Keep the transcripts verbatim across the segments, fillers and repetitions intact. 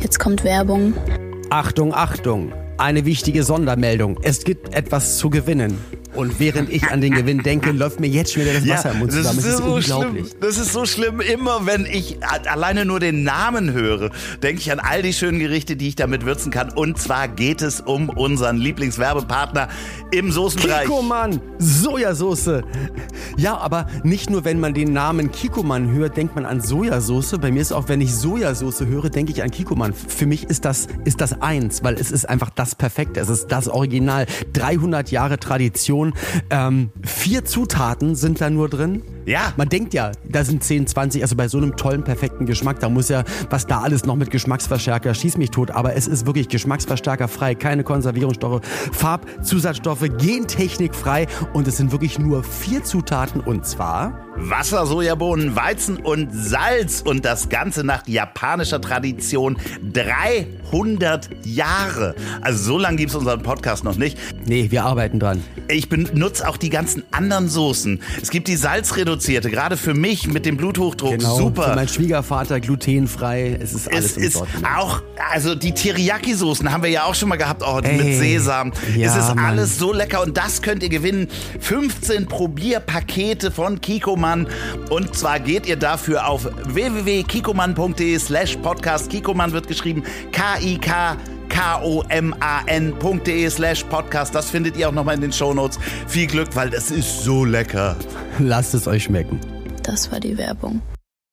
Jetzt kommt Werbung. Achtung, Achtung, eine wichtige Sondermeldung. Es gibt etwas zu gewinnen. Und während ich an den Gewinn denke, läuft mir jetzt schon wieder das Wasser ja, im Mund zusammen. Das ist, das ist so unglaublich. Schlimm. Das ist so schlimm. Immer wenn ich alleine nur den Namen höre, denke ich an all die schönen Gerichte, die ich damit würzen kann. Und zwar geht es um unseren Lieblingswerbepartner im Soßenbereich. Kikkoman, Sojasauce. Ja, aber nicht nur, wenn man den Namen Kikkoman hört, denkt man an Sojasauce. Bei mir ist auch, wenn ich Sojasauce höre, denke ich an Kikkoman. Für mich ist das, ist das eins, weil es ist einfach das Perfekte. Es ist das Original. dreihundert Jahre Tradition. Ähm, vier Zutaten sind da nur drin. Ja. Man denkt ja, da sind zehn, zwanzig, also bei so einem tollen, perfekten Geschmack, da muss ja, was da alles noch mit Geschmacksverstärker, schieß mich tot, aber es ist wirklich geschmacksverstärkerfrei, keine Konservierungsstoffe, Farbzusatzstoffe, gentechnikfrei und es sind wirklich nur vier Zutaten und zwar Wasser, Sojabohnen, Weizen und Salz und das Ganze nach japanischer Tradition dreihundert Jahre. Also so lange gibt es unseren Podcast noch nicht. Nee, wir arbeiten dran. Ich benutze auch die ganzen anderen Soßen. Es gibt die salzreduzierte, gerade für mich mit dem Bluthochdruck, Genau, super. Für meinen Schwiegervater glutenfrei, es ist alles Es im ist Sortiment. auch, also die Teriyaki-Soßen haben wir ja auch schon mal gehabt, oh, Ey, mit Sesam. ja, es ist Mann. alles so lecker und das könnt ihr gewinnen. fünfzehn Probierpakete von Kikkoman und zwar geht ihr dafür auf w w w punkt kikkoman punkt d e slash podcast. Kikkoman wird geschrieben K I K K O M A N punkt de slash podcast. Das findet ihr auch nochmal in den Shownotes. Viel Glück, weil das ist so lecker. Lasst es euch schmecken. Das war die Werbung.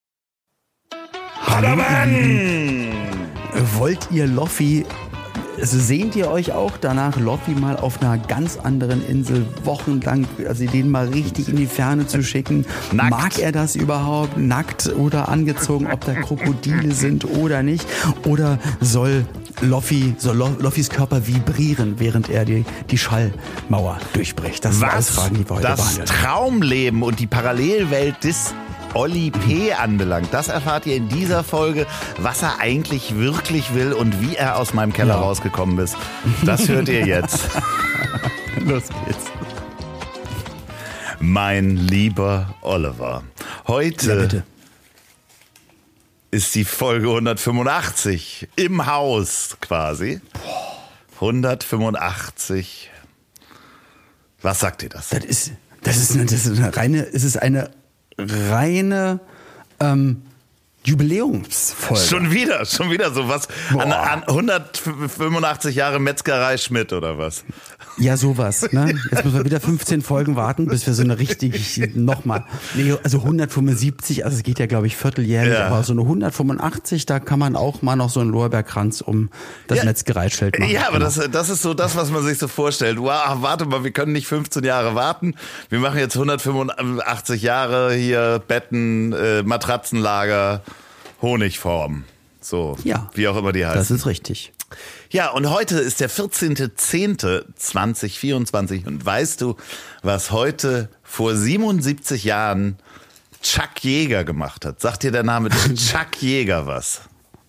Hadaman! Wollt ihr Loffi, also sehnt ihr euch auch danach, Loffi mal auf einer ganz anderen Insel wochenlang, also den mal richtig in die Ferne zu schicken? Nackt. Mag er das überhaupt? Nackt oder angezogen, ob da Krokodile sind oder nicht? Oder soll Loffi, soll Lo- Loffis Körper vibrieren, während er die, die Schallmauer durchbricht? Das sind alles Was Fragen, die wir heute das behandeln. Traumleben und die Parallelwelt des Olli P. anbelangt, das erfahrt ihr in dieser Folge, was er eigentlich wirklich will und wie er aus meinem Keller Ja. rausgekommen ist. Das hört ihr jetzt. Los geht's. Mein lieber Oliver, heute Ja, bitte. ist die Folge hundertfünfundachtzig im Haus quasi. hundertfünfundachtzig. Was sagt ihr das? Das ist, das ist eine, das ist eine reine, es ist eine reine ähm, Jubiläumsfolge. Schon wieder, schon wieder so was. An, Boah. an hundertfünfundachtzig Jahre Metzgerei Schmidt oder was? Ja, sowas. Ne? Jetzt müssen wir wieder fünfzehn Folgen warten, bis wir so eine richtig, nochmal, nee, also hundertfünfundsiebzig, also es geht ja, glaube ich, vierteljährlich, Ja. aber so eine hundertfünfundachtzig, da kann man auch mal noch so einen Lorbeerkranz um das Ja. Metzgereischild machen. Ja, aber Genau. das, das ist so das, was man sich so vorstellt. Wow, warte mal, wir können nicht fünfzehn Jahre warten. Wir machen jetzt hundertfünfundachtzig Jahre hier Betten, äh, Matratzenlager, Honigform. So, Ja. wie auch immer die heißt. Das ist richtig. Ja, und heute ist der vierzehnter zehnter zweitausendvierundzwanzig und weißt du, was heute vor siebenundsiebzig Jahren Chuck Yeager gemacht hat? Sagt dir der Name Chuck Yeager was?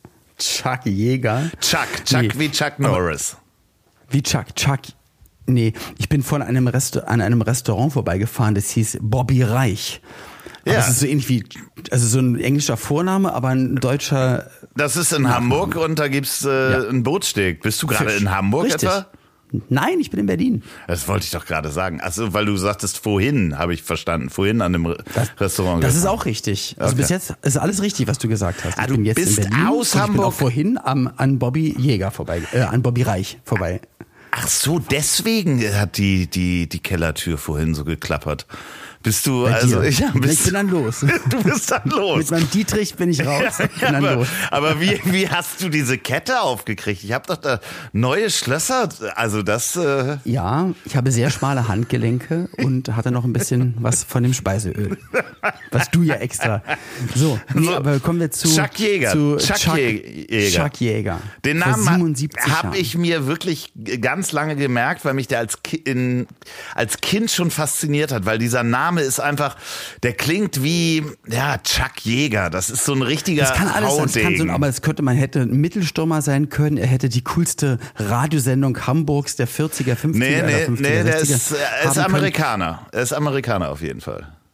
Chuck Yeager. Chuck, Chuck Nee. wie Chuck Norris. Wie Chuck, Chuck. Nee, ich bin von einem Resta- an einem Restaurant vorbeigefahren, das hieß Bobby Reich. Aber Ja. das ist so ähnlich wie, also so ein englischer Vorname, aber ein deutscher. Das ist in Hamburg und da gibt's äh, Ja. einen Bootssteg. Bist du gerade Fisch. in Hamburg Richtig. etwa? Nein, ich bin in Berlin. Das wollte ich doch gerade sagen. Also, weil du sagtest vorhin, habe ich verstanden. Vorhin an dem Re- Restaurant. Das ist auch richtig. Also Okay. bis jetzt ist alles richtig, was du gesagt hast. Ah, ich du bin jetzt bist in Berlin aus und ich bin Hamburg. auch vorhin am, an Bobby Jäger vorbei, äh, an Bobby Reich vorbei. Ach so, deswegen hat die, die, die Kellertür vorhin so geklappert. Bist du, Bei also dir. ich, ich bist, bin dann los. du bist dann los. Mit meinem Dietrich bin ich raus. Ja, bin dann aber, los. aber wie, wie hast du diese Kette aufgekriegt? Ich habe doch da neue Schlösser, also das... Äh Ja, ich habe sehr schmale Handgelenke und hatte noch ein bisschen was von dem Speiseöl. Was du ja extra. So, nee, So, aber kommen wir zu Chuck Yeager. Zu Chuck Chuck, Yeager. Chuck Yeager. Den Vor Namen siebenundsiebzig habe Jahren. ich mir wirklich ganz lange gemerkt, weil mich der als, Ki in, als Kind schon fasziniert hat, weil dieser Name ist einfach, der klingt wie, ja, Chuck Yeager. Das ist so ein richtiger Das kann alles sein, das kann so, Haudegen. aber es könnte, man hätte ein Mittelstürmer sein können, er hätte die coolste Radiosendung Hamburgs der vierziger, fünfziger Nee, oder nee, fünfziger, nee, der sechziger ist, er ist haben können. Amerikaner. Er ist Amerikaner auf jeden Fall.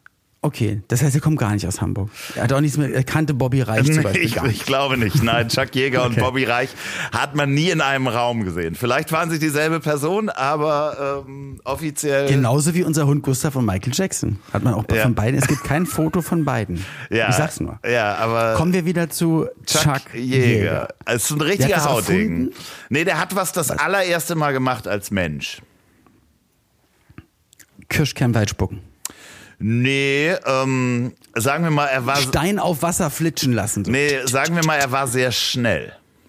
Okay, das heißt, er kommt gar nicht aus Hamburg. Er hat auch nichts mehr, er kannte Bobby Reich zum Beispiel ich, gar nicht. Ich glaube nicht. Nein, Chuck Yeager okay. und Bobby Reich hat man nie in einem Raum gesehen. Vielleicht waren sie dieselbe Person, aber ähm, offiziell... Genauso wie unser Hund Gustav und Michael Jackson. Hat man auch ja. von beiden. Es gibt kein Foto von beiden. Ja, ich sag's nur. Ja, aber kommen wir wieder zu Chuck, Chuck Yeager. Es ist ein richtiger Hautding. Nee, der hat was das was? allererste Mal gemacht als Mensch. Kirschkernwald spucken. Nee, ähm, sagen wir mal, er war... Stein auf Wasser flitschen lassen. So. Nee, sagen wir mal, er war sehr schnell.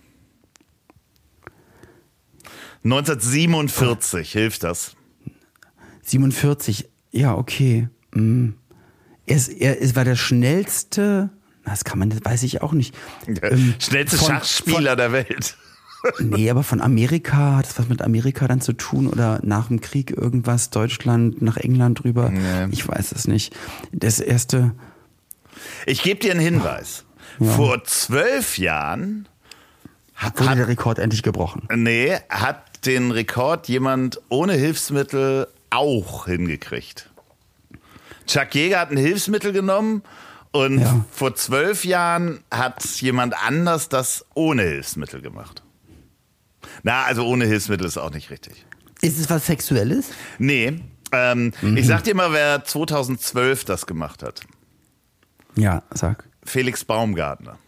neunzehnhundertsiebenundvierzig, hilft das? siebenundvierzig, ja, okay. Mm. Er, ist, er ist, war der schnellste... Das kann man, das weiß ich auch nicht. Ähm, schnellste von, Schachspieler von, der Welt. Nee, aber von Amerika, hat das was mit Amerika dann zu tun oder nach dem Krieg irgendwas, Deutschland, nach England rüber? Nee. Ich weiß es nicht. Das erste... Ich gebe dir einen Hinweis. Ja. Vor zwölf Jahren... Hat, wurde der Rekord endlich gebrochen? Nee, hat den Rekord jemand ohne Hilfsmittel auch hingekriegt. Chuck Yeager hat ein Hilfsmittel genommen und ja. vor zwölf Jahren hat jemand anders das ohne Hilfsmittel gemacht. Na, also ohne Hilfsmittel ist auch nicht richtig. Ist es was Sexuelles? Nee. Ähm, mhm. Ich sag dir mal, wer zweitausendzwölf das gemacht hat. Ja, sag. Felix Baumgartner.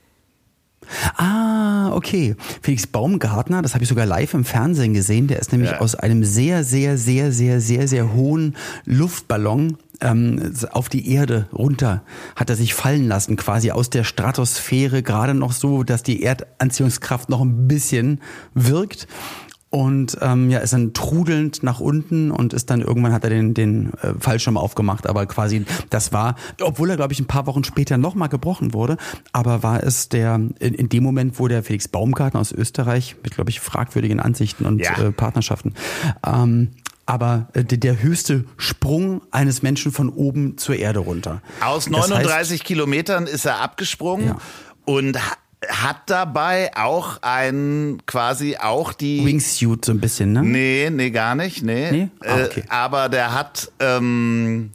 Ah, okay. Felix Baumgartner, das habe ich sogar live im Fernsehen gesehen. Der ist nämlich ja. aus einem sehr, sehr, sehr, sehr, sehr, sehr hohen Luftballon ähm, auf die Erde runter. Hat er sich fallen lassen, quasi aus der Stratosphäre, gerade noch so, dass die Erdanziehungskraft noch ein bisschen wirkt. Und ähm, ja, ist dann trudelnd nach unten und ist dann irgendwann hat er den den äh, Fallschirm aufgemacht, aber quasi das war, obwohl er glaube ich ein paar Wochen später nochmal gebrochen wurde, aber war es der in, in dem Moment, wo der Felix Baumgartner aus Österreich mit glaube ich fragwürdigen Ansichten und ja. äh, Partnerschaften, ähm, aber äh, der höchste Sprung eines Menschen von oben zur Erde runter. Aus neununddreißig heißt, Kilometern ist er abgesprungen ja. und hat dabei auch ein, quasi auch die... Wingsuit so ein bisschen, ne? Nee, nee, gar nicht, nee. nee? Ah, okay. äh, aber der hat, ähm,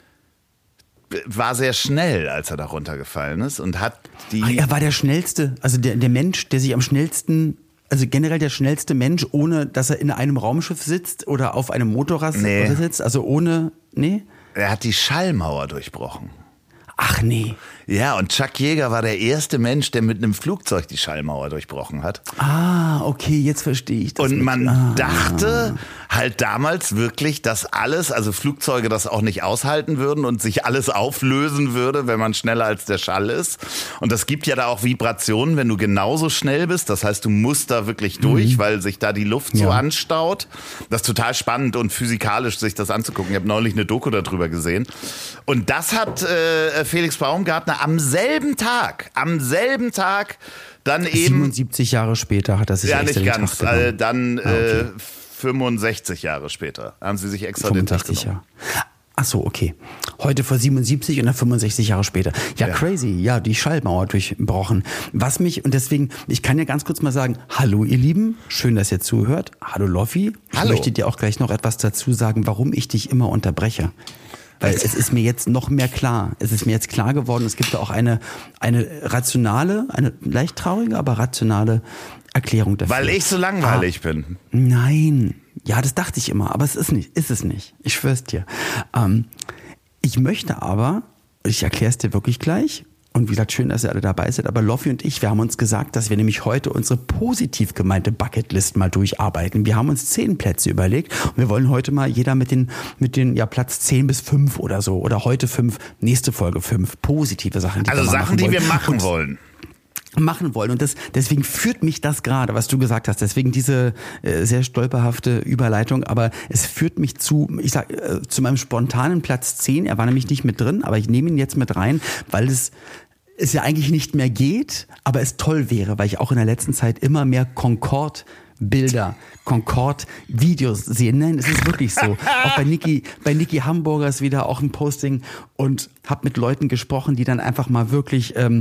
war sehr schnell, als er da runtergefallen ist und hat die... Ach, er war der schnellste, also der, der Mensch, der sich am schnellsten... Also generell der schnellste Mensch, ohne dass er in einem Raumschiff sitzt oder auf einem Motorrad nee. sitzt, also ohne... Nee? Er hat die Schallmauer durchbrochen. Ach nee. Ja, und Chuck Yeager war der erste Mensch, der mit einem Flugzeug die Schallmauer durchbrochen hat. Ah, okay, jetzt verstehe ich das. Und man mit. ah. dachte halt damals wirklich, dass alles, also Flugzeuge das auch nicht aushalten würden und sich alles auflösen würde, wenn man schneller als der Schall ist. Und das gibt ja da auch Vibrationen, wenn du genauso schnell bist. Das heißt, du musst da wirklich durch, mhm. weil sich da die Luft ja. so anstaut. Das ist total spannend und physikalisch, sich das anzugucken. Ich habe neulich eine Doku darüber gesehen. Und das hat äh, Felix Baumgartner am selben Tag, am selben Tag dann eben... siebenundsiebzig Jahre später hat er sich ja, extra nicht den ganz, Tag genommen. Äh, dann ah, okay. äh, fünfundsechzig Jahre später haben sie sich extra den Tag genommen. Jahre. Ach so, okay. Heute vor siebenundsiebzig und dann fünfundsechzig Jahre später. Ja, ja, crazy. Ja, die Schallmauer durchbrochen. Was mich, und deswegen, ich kann ja ganz kurz mal sagen, hallo ihr Lieben, schön, dass ihr zuhört. Hallo Loffi. Ich hallo. möchte dir auch gleich noch etwas dazu sagen, warum ich dich immer unterbreche. Weil es ist mir jetzt noch mehr klar. Es ist mir jetzt klar geworden, es gibt da auch eine, eine rationale, eine leicht traurige, aber rationale Erklärung dafür. Weil ich so langweilig ah, bin. Nein. Ja, das dachte ich immer, aber es ist nicht, ist es nicht. Ich schwör's dir. Ähm, ich möchte aber, ich erkläre es dir wirklich gleich, und wie gesagt, schön, dass ihr alle dabei seid, aber Loffi und ich, wir haben uns gesagt, dass wir nämlich heute unsere positiv gemeinte Bucketlist mal durcharbeiten. Wir haben uns zehn Plätze überlegt und wir wollen heute mal jeder mit den, mit den, ja, Platz zehn bis fünf oder so, oder heute fünf, nächste Folge fünf, positive Sachen, die also wir Sachen, machen die wollen. wir machen und, wollen. machen wollen. Und das, deswegen führt mich das gerade, was du gesagt hast, deswegen diese äh, sehr stolperhafte Überleitung, aber es führt mich zu, ich sag, äh, zu meinem spontanen Platz zehn. Er war nämlich nicht mit drin, aber ich nehme ihn jetzt mit rein, weil es es ja eigentlich nicht mehr geht, aber es toll wäre, weil ich auch in der letzten Zeit immer mehr Concorde Bilder, Concorde-Videos sehen. Nein, es ist wirklich so. Auch bei Niki, bei Niki Hamburgers wieder auch ein Posting und habe mit Leuten gesprochen, die dann einfach mal wirklich ähm,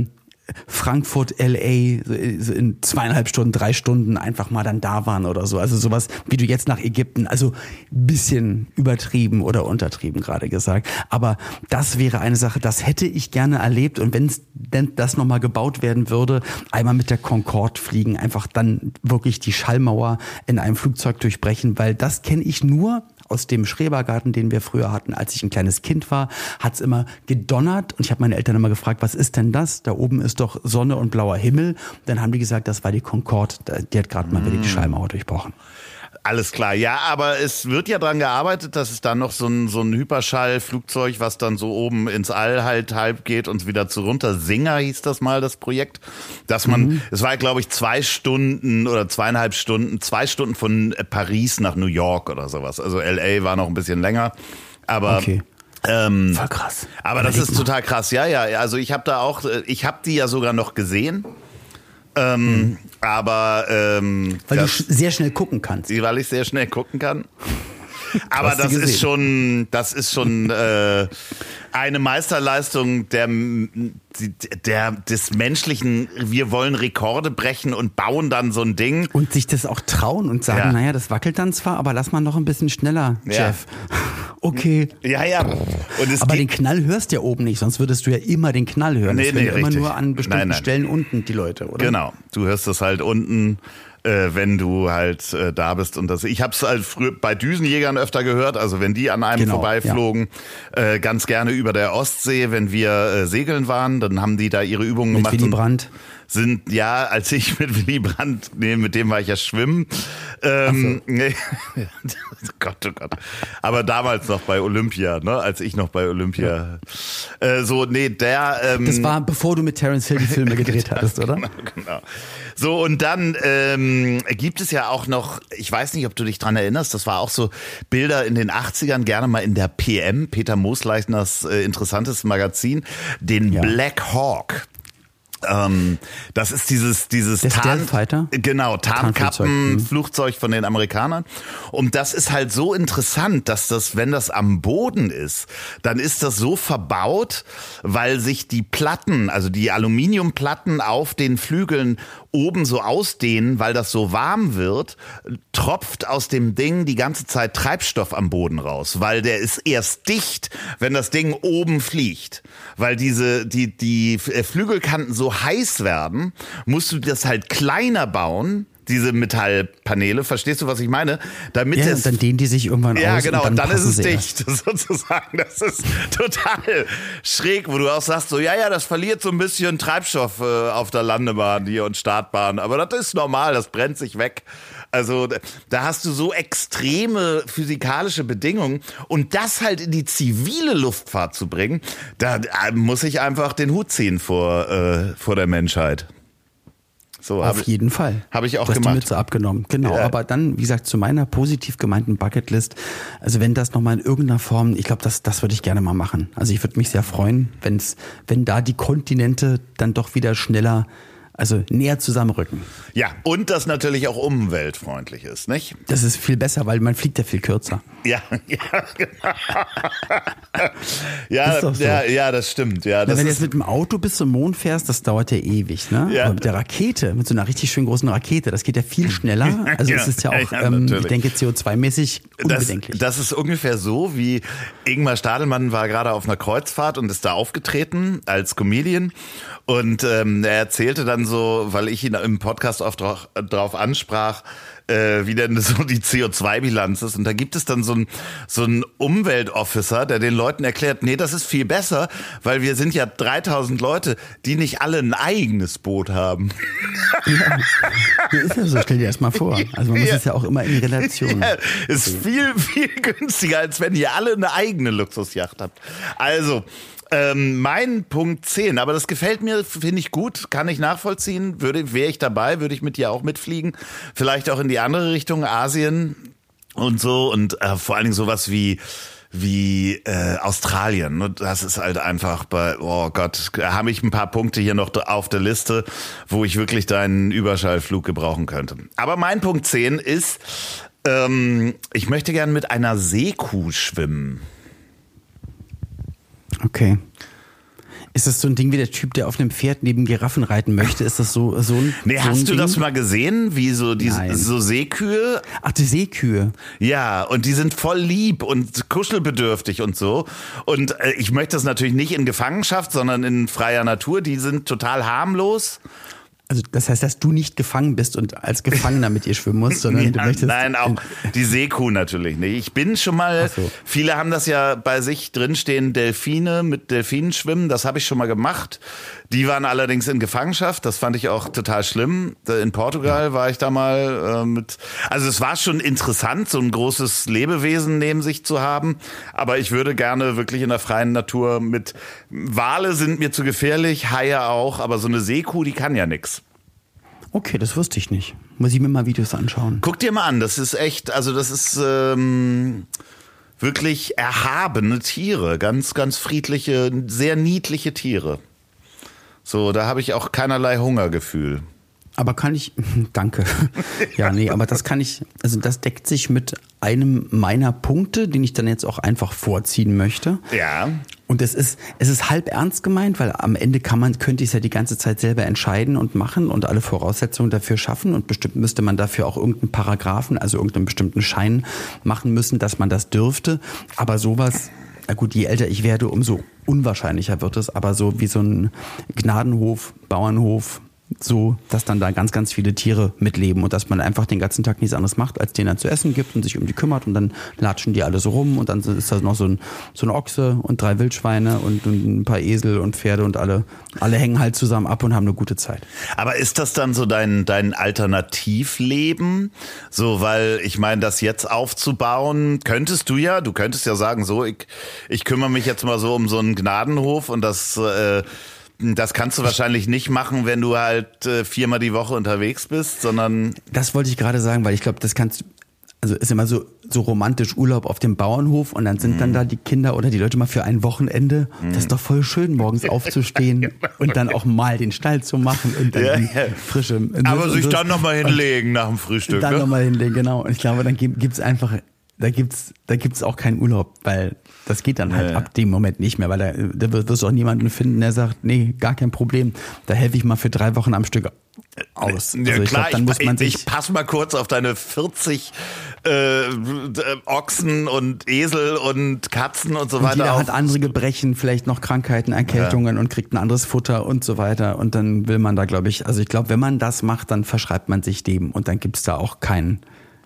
Frankfurt, L A so in zweieinhalb Stunden, drei Stunden einfach mal dann da waren oder so. Also sowas wie du jetzt nach Ägypten. Also bisschen übertrieben oder untertrieben gerade gesagt. Aber das wäre eine Sache, das hätte ich gerne erlebt. Und wenn denn das nochmal gebaut werden würde, einmal mit der Concorde fliegen, einfach dann wirklich die Schallmauer in einem Flugzeug durchbrechen, weil das kenne ich nur aus dem Schrebergarten, den wir früher hatten, als ich ein kleines Kind war, hat's immer gedonnert und ich habe meine Eltern immer gefragt, was ist denn das? Da oben ist doch Sonne und blauer Himmel. Dann haben die gesagt, das war die Concorde, die hat gerade mal wieder die Schallmauer durchbrochen. Alles klar, ja, aber es wird ja dran gearbeitet, dass es dann noch so ein, so ein Hyperschallflugzeug, was dann so oben ins All halt halb geht und wieder zu runter. Singer hieß das mal, das Projekt. Dass man, mhm. es war glaube ich zwei Stunden oder zweieinhalb Stunden, zwei Stunden von Paris nach New York oder sowas. Also L A war noch ein bisschen länger, aber... Okay. Ähm, Voll krass. Aber das ist total krass, ja, ja. Also ich habe da auch, ich habe die ja sogar noch gesehen. Ähm, mhm. Aber ähm, weil das, du sehr schnell gucken kannst. Weil ich sehr schnell gucken kann. Aber das ist schon, das ist schon äh, eine Meisterleistung der, der des menschlichen. Wir wollen Rekorde brechen und bauen dann so ein Ding und sich das auch trauen und sagen, ja. naja, das wackelt dann zwar, aber lass mal noch ein bisschen schneller, ja. Jeff. Okay. Ja, ja. Und es aber den Knall hörst du ja oben nicht, sonst würdest du ja immer den Knall hören. Nee, das nee, ja immer nur an bestimmten nein, nein. Stellen unten die Leute, oder? Genau. Du hörst das halt unten. Äh, wenn du halt äh, da bist und das. Ich habe es halt früher bei Düsenjägern öfter gehört, also wenn die an einem genau, vorbeiflogen, ja. äh, ganz gerne über der Ostsee, wenn wir äh, segeln waren, dann haben die da ihre Übungen mit gemacht. Willy Brandt. Sind, ja, als ich mit Willy Brandt, nee, mit dem war ich ja schwimmen. Ähm, so. nee. Gott, oh Gott. Aber damals noch bei Olympia, ne, als ich noch bei Olympia, ja. äh, so, nee, der, ähm, das war, bevor du mit Terence Hill die Filme gedreht hattest, oder? Genau, genau. So, und dann, ähm, gibt es ja auch noch, ich weiß nicht, ob du dich dran erinnerst, das war auch so Bilder in den achtzigern, gerne mal in der P M, Peter Moosleichners äh, interessantes Magazin, den ja. Black Hawk. Ähm, das ist dieses dieses Der Tarn, Stealth-Fighter? Genau, Tarnkappenflugzeug von den Amerikanern. Und das ist halt so interessant, dass das, wenn das am Boden ist, dann ist das so verbaut, weil sich die Platten, also die Aluminiumplatten auf den Flügeln oben so ausdehnen, weil das so warm wird, tropft aus dem Ding die ganze Zeit Treibstoff am Boden raus, weil der ist erst dicht, wenn das Ding oben fliegt. Weil diese, die, die Flügelkanten so heiß werden, musst du das halt kleiner bauen, diese Metallpaneele, verstehst du, was ich meine? Damit ja, es, und dann dehnen die sich irgendwann ja, aus. Genau, und dann, dann ist es dicht, erst. sozusagen. Das ist total schräg, wo du auch sagst, so, ja, ja, das verliert so ein bisschen Treibstoff äh, auf der Landebahn hier und Startbahn, aber das ist normal, das brennt sich weg. Also da hast du so extreme physikalische Bedingungen und das halt in die zivile Luftfahrt zu bringen, da muss ich einfach den Hut ziehen vor, äh, vor der Menschheit. So, Auf ich, jeden Fall. Habe ich auch du hast gemacht. Die Mütze abgenommen. Genau, ja. Aber dann, wie gesagt, zu meiner positiv gemeinten Bucketlist, also wenn das nochmal in irgendeiner Form, ich glaube, das, das würde ich gerne mal machen. Also ich würde mich sehr freuen, wenn's, wenn da die Kontinente dann doch wieder schneller, also näher zusammenrücken. Ja, und das natürlich auch umweltfreundlich ist, nicht? Das ist viel besser, weil man fliegt ja viel kürzer. Ja, ja, genau. ja, ist doch so. ja, ja, das stimmt. Ja, das Na, wenn du ist jetzt mit dem Auto bis zum Mond fährst, das dauert ja ewig, ne? Ja. Aber mit der Rakete, mit so einer richtig schön großen Rakete, das geht ja viel schneller. Also ja, es ist ja auch, ja, ähm, ich denke, C O zwei mäßig unbedenklich. Das, das ist ungefähr so, wie Ingmar Stadelmann war gerade auf einer Kreuzfahrt und ist da aufgetreten als Comedian. Und ähm, er erzählte dann so, weil ich ihn im Podcast oft drauf, drauf ansprach, äh, wie denn so die C O zwei Bilanz ist. Und da gibt es dann so einen so einen Umweltofficer, der den Leuten erklärt, nee, das ist viel besser, weil wir sind ja dreitausend Leute, die nicht alle ein eigenes Boot haben. Ja, ist ja so, stell dir das mal vor. Also man muss ja. es ja auch immer in Relation. Ja, ist viel, viel günstiger, als wenn ihr alle eine eigene Luxusjacht habt. Also, Ähm, mein Punkt zehn, aber das gefällt mir, finde ich gut, kann ich nachvollziehen, würde, wäre ich dabei, würde ich mit dir auch mitfliegen, vielleicht auch in die andere Richtung, Asien und so und äh, vor allen Dingen sowas wie wie äh, Australien, ne? Das ist halt einfach bei, oh Gott, habe ich ein paar Punkte hier noch auf der Liste, wo ich wirklich deinen Überschallflug gebrauchen könnte. Aber mein Punkt zehn ist, ähm, ich möchte gern mit einer Seekuh schwimmen. Okay. Ist das so ein Ding wie der Typ, der auf einem Pferd neben Giraffen reiten möchte? Ist das so, so ein Nee, so hast ein du Ding? das mal gesehen, wie so die Nein. so Seekühe? Ach, die Seekühe. Ja, und die sind voll lieb und kuschelbedürftig und so. Und äh, ich möchte das natürlich nicht in Gefangenschaft, sondern in freier Natur. Die sind total harmlos. Also das heißt, dass du nicht gefangen bist und als Gefangener mit ihr schwimmen musst, sondern Ja, du möchtest... nein, auch die Seekuh natürlich nicht. Ich bin schon mal, Ach so. viele haben das ja bei sich drinstehen, Delfine, mit Delfinen schwimmen, das habe ich schon mal gemacht. Die waren allerdings in Gefangenschaft, das fand ich auch total schlimm. In Portugal war ich da mal äh, mit, also es war schon interessant, so ein großes Lebewesen neben sich zu haben, aber ich würde gerne wirklich in der freien Natur mit, Wale sind mir zu gefährlich, Haie auch, aber so eine Seekuh, die kann ja nix. Okay, das wusste ich nicht. Muss ich mir mal Videos anschauen. Guck dir mal an, das ist echt, also das ist ähm, wirklich erhabene Tiere, ganz, ganz friedliche, sehr niedliche Tiere. So, da habe ich auch keinerlei Hungergefühl. Aber kann ich, danke. Ja, nee, aber das kann ich, also das deckt sich mit einem meiner Punkte, den ich dann jetzt auch einfach vorziehen möchte. Ja. Und es ist, es ist halb ernst gemeint, weil am Ende kann man, könnte ich es ja die ganze Zeit selber entscheiden und machen und alle Voraussetzungen dafür schaffen und bestimmt müsste man dafür auch irgendeinen Paragraphen, also irgendeinen bestimmten Schein machen müssen, dass man das dürfte. Aber sowas, na gut, je älter ich werde, umso unwahrscheinlicher wird es, aber so wie so ein Gnadenhof, Bauernhof, so, dass dann da ganz, ganz viele Tiere mitleben und dass man einfach den ganzen Tag nichts anderes macht, als denen dann zu essen gibt und sich um die kümmert und dann latschen die alle so rum und dann ist da noch so ein, so ein Ochse und drei Wildschweine und ein paar Esel und Pferde und alle, alle hängen halt zusammen ab und haben eine gute Zeit. Aber ist das dann so dein, dein Alternativleben? So, weil ich meine, das jetzt aufzubauen, könntest du ja, du könntest ja sagen, so, ich, ich kümmere mich jetzt mal so um so einen Gnadenhof und das, äh, das kannst du wahrscheinlich nicht machen, wenn du halt äh, viermal die Woche unterwegs bist, sondern... Das wollte ich gerade sagen, weil ich glaube, das kannst du, also ist immer so, so romantisch Urlaub auf dem Bauernhof und dann sind mhm. dann da die Kinder oder die Leute mal für ein Wochenende. Mhm. Das ist doch voll schön, morgens aufzustehen und dann auch mal den Stall zu machen und dann Ja, die ja. frische... Aber sich dann nochmal hinlegen nach dem Frühstück, Dann ne? nochmal hinlegen, genau. Und ich glaube, dann gibt es einfach, da gibt's, da gibt's auch keinen Urlaub, weil das geht dann halt Ja. ab dem Moment nicht mehr, weil da, da wirst du auch niemanden finden, der sagt, nee, gar kein Problem, da helfe ich mal für drei Wochen am Stück aus. Ja, Also ich klar, glaub, dann muss ich, man ich, sich, ich pass mal kurz auf deine vierzig äh, Ochsen und Esel und Katzen und so und weiter jeder auf. hat andere Gebrechen, vielleicht noch Krankheiten, Erkältungen und kriegt ein anderes Futter und so weiter und dann will man da, glaube ich, also ich glaube, wenn man das macht, dann verschreibt man sich dem und dann gibt's da auch keinen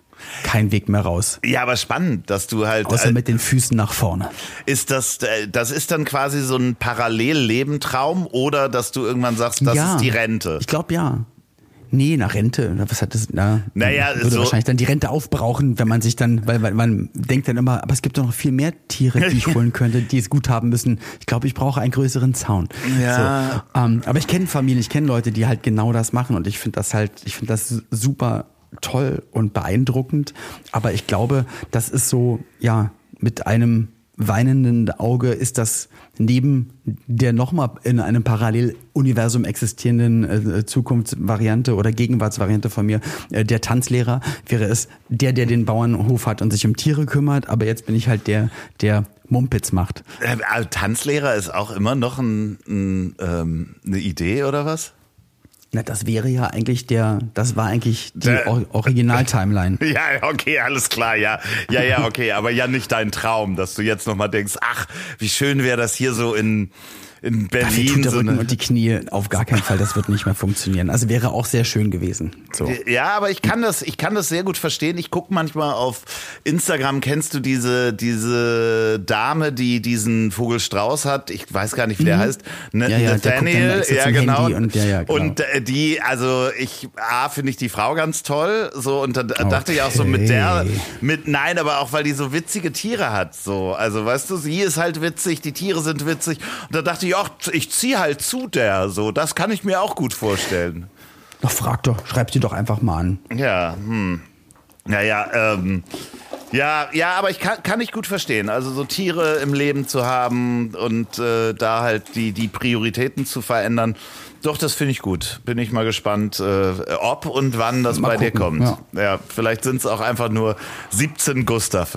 kein Weg mehr raus. Ja, aber spannend, dass du halt... Außer äh, mit den Füßen nach vorne. Ist das, äh, das ist dann quasi so ein Parallellebentraum oder dass du irgendwann sagst, das Ja. ist die Rente? Ich glaube ja. Nee, nach Rente. Was hat das? Na, Naja, würde so- wahrscheinlich dann die Rente aufbrauchen, wenn man sich dann, weil, weil man denkt dann immer, aber es gibt doch noch viel mehr Tiere, die ich holen könnte, die es gut haben müssen. Ich glaube, ich brauche einen größeren Zaun. Ja. So, ähm, aber ich kenne Familien, ich kenne Leute, die halt genau das machen und ich finde das halt, ich finde das super toll und beeindruckend. Aber ich glaube, das ist so, ja, mit einem weinenden Auge ist das neben der nochmal in einem Paralleluniversum existierenden äh, Zukunftsvariante oder Gegenwartsvariante von mir, äh, der Tanzlehrer, wäre es der, der den Bauernhof hat und sich um Tiere kümmert, aber jetzt bin ich halt der, der Mumpitz macht. Äh, also Tanzlehrer ist auch immer noch ein, ein, ähm, eine Idee oder was? Na, das wäre ja eigentlich der, das war eigentlich die Der- Or- Original-Timeline. Ja, okay, alles klar, ja. Ja, ja, okay, aber ja nicht dein Traum, dass du jetzt nochmal denkst, ach, wie schön wäre das hier so in, in Dafür Berlin. tut der So Rücken eine, und die Knie auf gar keinen Fall, das wird nicht mehr funktionieren. Also wäre auch sehr schön gewesen. So. ja, aber ich kann das, ich kann das sehr gut verstehen. Ich guck manchmal auf Instagram, kennst du diese, diese Dame, die diesen Vogelstrauß hat? Ich weiß gar nicht, wie der Mhm. heißt. Ne, Ja, ja, der guckt dann Nathaniel, extra ja, zum genau. Handy und- ja, ja, genau. Und äh, die, also ich, A, finde ich die Frau ganz toll, so, und da dachte ich auch so Okay. mit der, mit, nein, aber auch, weil die so witzige Tiere hat, so. Also, weißt du, sie ist halt witzig, die Tiere sind witzig. Und da dachte ich, ach, ich zieh halt zu der, so. Das kann ich mir auch gut vorstellen. Doch, frag doch, schreib sie doch einfach mal an. Ja, hm. Naja, ähm, ja, ja, aber ich kann, kann ich gut verstehen. Also so Tiere im Leben zu haben und äh, da halt die, die Prioritäten zu verändern. Doch, das finde ich gut. Bin ich mal gespannt, äh, ob und wann das Mal bei dir gucken, kommt. ja. Ja, vielleicht sind es auch einfach nur siebzehn Gustave.